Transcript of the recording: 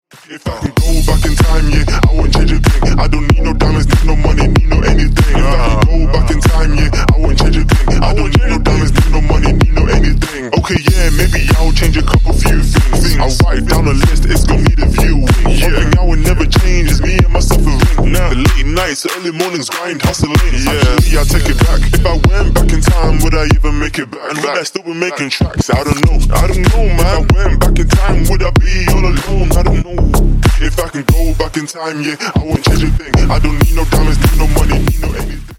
If I can go back in time, yeah, I won't change a thing. I don't need no diamonds, need no money, need no anything. If I can go back in time, yeah, I won't change a thing. I don't need no diamonds, need no money, need no anything. Okay, yeah, maybe I'll change a couple few things. I'll write down a list, it's gonna be the view. One thing I will never change is me and my suffering. The late nights, early mornings, grind, hustling. Actually, I take it back. If I went back in time, would I even make it back? And would I still be making tracks? I don't know, man. If I went back in time, would I be all alone? I don't know. If I can go back in time, yeah, I won't change a thing. I don't need no diamonds, need no money, need no anything.